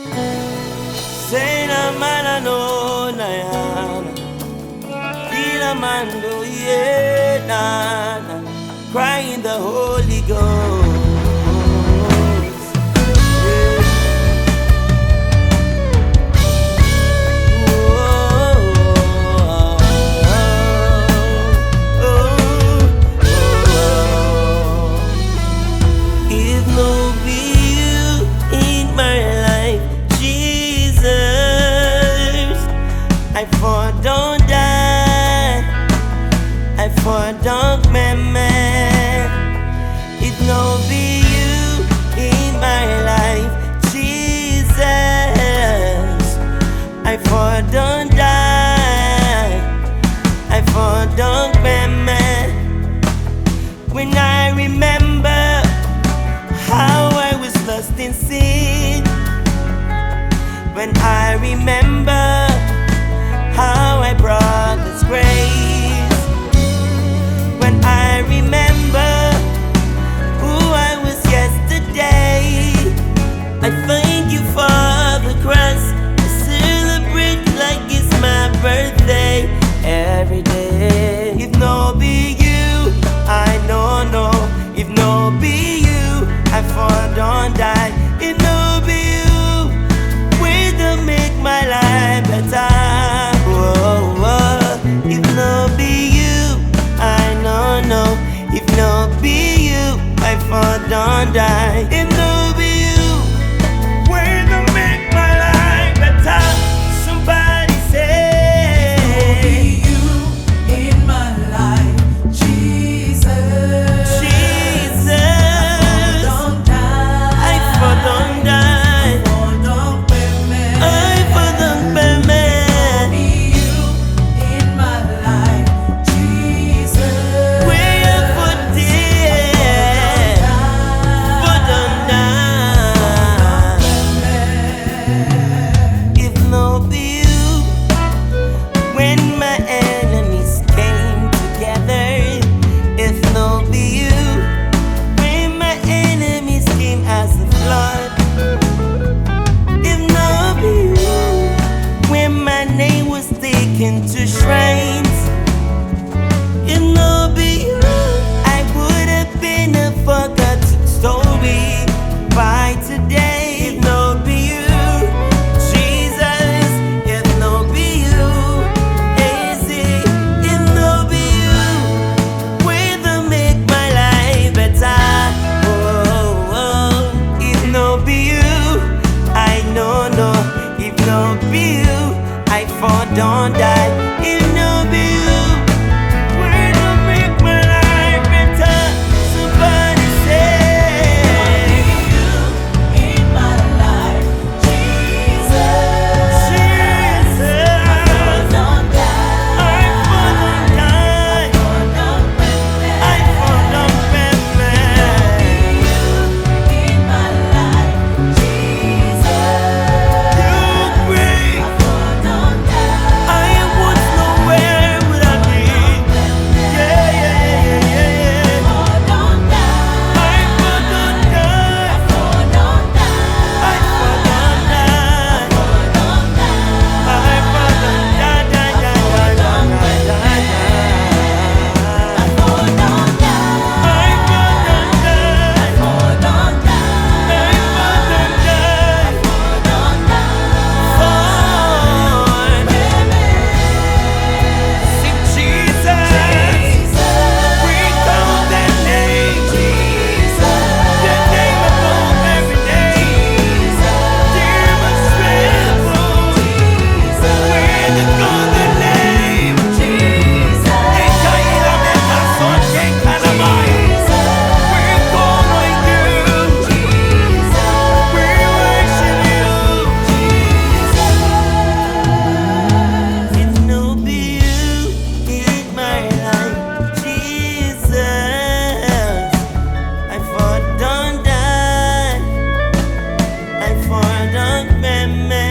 Say na mana no na yana, kila mando yeah na na, crying the Holy Ghost. I for don't die, I for don't remember. It no be you in my life, Jesus. I for don't die, I for don't remember. When I remember how I was lost in sin, when I remember how I brought this grace, when I remember who I was yesterday, I thank you for the cross. I celebrate like it's my birthday every day. If no be you, I know no. If no be you, I for don't die. If no be you, way to make my life better. If no be you, I know no. If no be you, I for don't die. If no be you, way to make my life better. Somebody say, you in my life, Jesus. Jesus, Don't die. I for don't die. Don't pay me. I for don't pay me. Into shrines, if no be you, I would have been a forgotten story by today. If no be you, Jesus, if no be you, easy. If no be you, way to make my life better. If no be you, I know no. If no be you, I for don't die. If no be you, way to make my life better. Somebody say, you in my life, Jesus. Jesus, Don't die. I for don't die. Don't pay me. I for don't pay me. In my life, Jesus. You great. Don't die. I would nowhere without me. Yeah, yeah, yeah, yeah, yeah. Don't die. I for don't die. Don't die. I for don't die. Don't die. I for don't die, die, die, die, die, die, die, die. I for don't die. I for don't die. Sing Jesus. We call that name. That name above every name. Demons tremble when they call the name. Ekaila meka sonke kalamai. We call on you. We worship you. If no be you in my life, Jesus, I for don't die. I for don't remember.